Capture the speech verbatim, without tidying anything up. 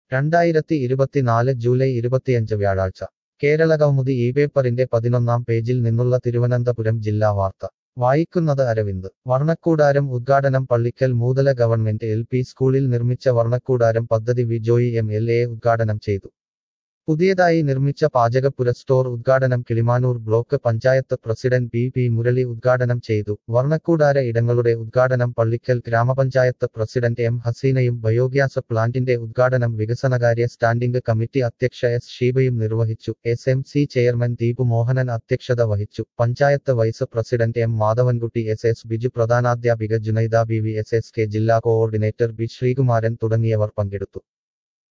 രണ്ടായിരത്തി ഇരുപത്തിനാല് ജൂലൈ ഇരുപത്തിയഞ്ച് വ്യാഴാഴ്ച കേരള കൗമുദി ഈ പേപ്പറിന്റെ പതിനൊന്നാം പേജിൽ നിന്നുള്ള തിരുവനന്തപുരം ജില്ലാ വാർത്ത വായിക്കുന്നത് അരവിന്ദ് വർണ്ണക്കൂടാരം ഉദ്ഘാടനം Pallikkal Moothala government L P സ്കൂളിൽ നിർമ്മിച്ച വർണ്ണക്കൂടാരം പദ്ധതി V Joy M L A ഉദ്ഘാടനം ചെയ്തു പുതിയതായി നിർമ്മിച്ച പാചകപ്പുര സ്റ്റോർ ഉദ്ഘാടനം Kilimanoor block panchayat president P P Murali ഉദ്ഘാടനം ചെയ്തു വർണ്ണക്കൂടാര ഇടങ്ങളുടെ ഉദ്ഘാടനം പള്ളിക്കൽ ഗ്രാമപഞ്ചായത്ത് പ്രസിഡന്റ് എം ഹസീനയും ബയോഗ്യാസ് പ്ലാന്റിന്റെ ഉദ്ഘാടനം വികസനകാര്യ സ്റ്റാൻഡിംഗ് കമ്മിറ്റി അധ്യക്ഷ എസ് ഷീബയും നിർവഹിച്ചു S M C chairman Deepu Mohanan അധ്യക്ഷത വഹിച്ചു panchayat vice president M Madhavankutty S S Biju പ്രധാനാധ്യാപിക Junaida B V S S K ജില്ലാ കോഓർഡിനേറ്റർ ബി ശ്രീകുമാരൻ തുടങ്ങിയവർ പങ്കെടുത്തു